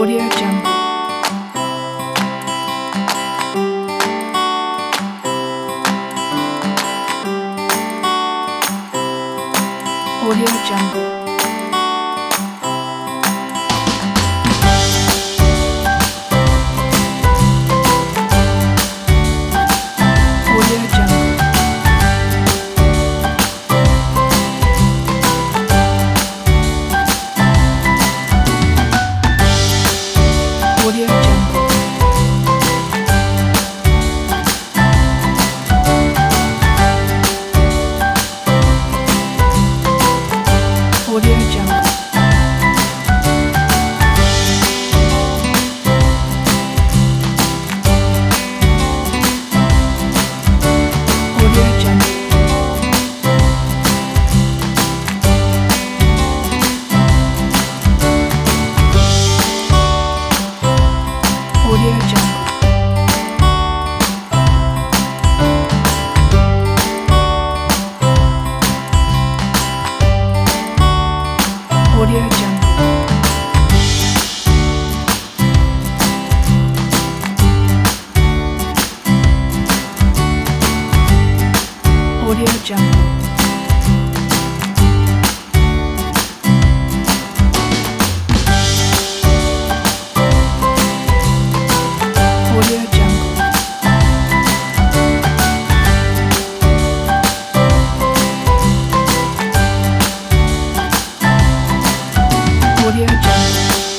Audio Jungle. Audio Jungle. Audio Jungle. Audio Jungle. Audio Jungle. Audio Jungle. Audio Jungle. Audio Jungle. Audio Jungle. Audio Jungle.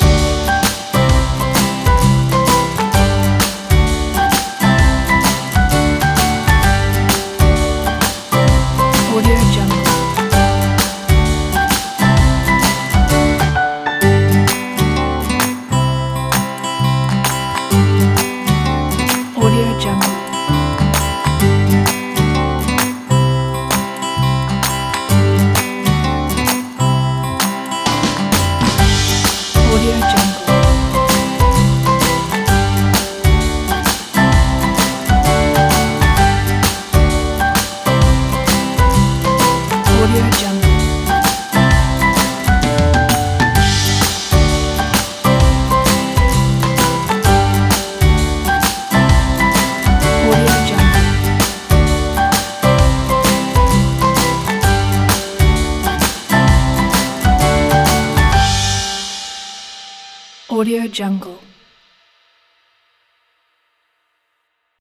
Audio Jungle. Audio Jungle. Audio Jungle. Audio Jungle. Audio Jungle. Audio Jungle.